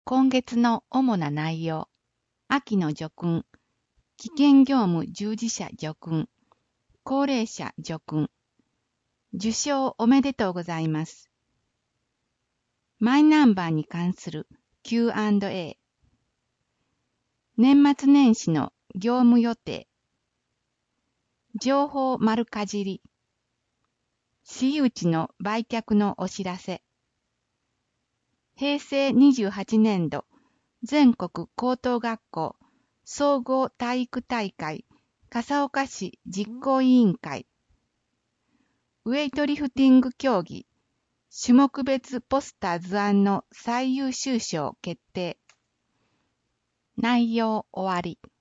今月の主な内容。秋の叙勲。危険業務従事者叙勲。高齢者叙勲。受賞おめでとうございます。マイナンバーに関する Q&A。年末年始の業務予定。情報丸かじり。私有地の売却のお知らせ。平成28年度全国高等学校総合体育大会笠岡市実行委員会ウェイトリフティング競技種目別ポスター図案の最優秀賞決定。内容終わり。